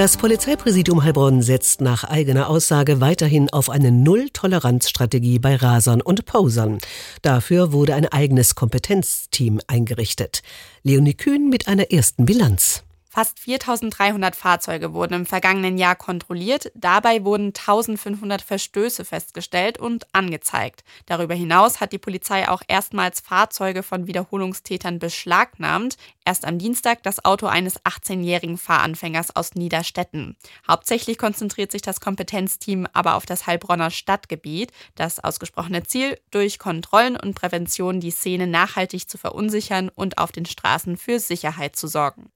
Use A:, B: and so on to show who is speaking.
A: Das Polizeipräsidium Heilbronn setzt nach eigener Aussage weiterhin auf eine Null-Toleranz-Strategie bei Rasern und Posern. Dafür wurde ein eigenes Kompetenzteam eingerichtet. Leonie Kühn mit einer ersten Bilanz.
B: Fast 4.300 Fahrzeuge wurden im vergangenen Jahr kontrolliert. Dabei wurden 1.500 Verstöße festgestellt und angezeigt. Darüber hinaus hat die Polizei auch erstmals Fahrzeuge von Wiederholungstätern beschlagnahmt. Erst am Dienstag das Auto eines 18-jährigen Fahranfängers aus Niederstetten. Hauptsächlich konzentriert sich das Kompetenzteam aber auf das Heilbronner Stadtgebiet. Das ausgesprochene Ziel, durch Kontrollen und Prävention die Szene nachhaltig zu verunsichern und auf den Straßen für Sicherheit zu sorgen.